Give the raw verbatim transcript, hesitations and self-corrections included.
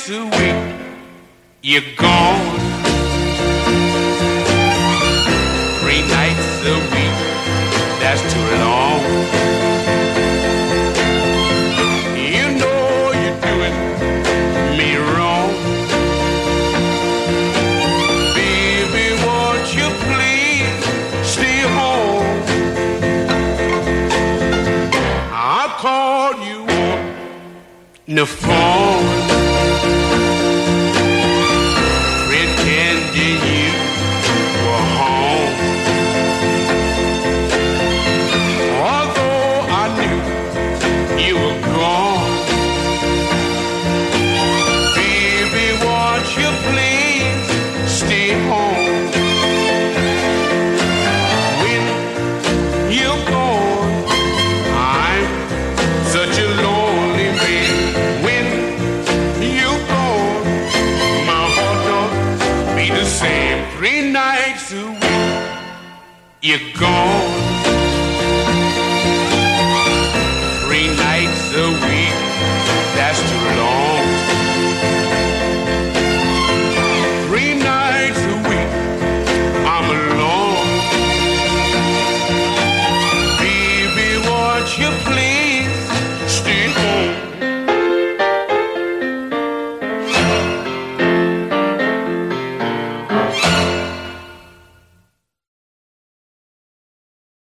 a week, you're gone. Three nights a week, that's too long. You know you're doing me wrong. Baby, won't you please stay home? I'll call you on the phone. Pretending you were home. Although I knew you were gone. Baby, won't you please stay home? When you're gone, I'm such a lonely man. When you're gone, my heart don't beat the same. Three nights a week, you're gone.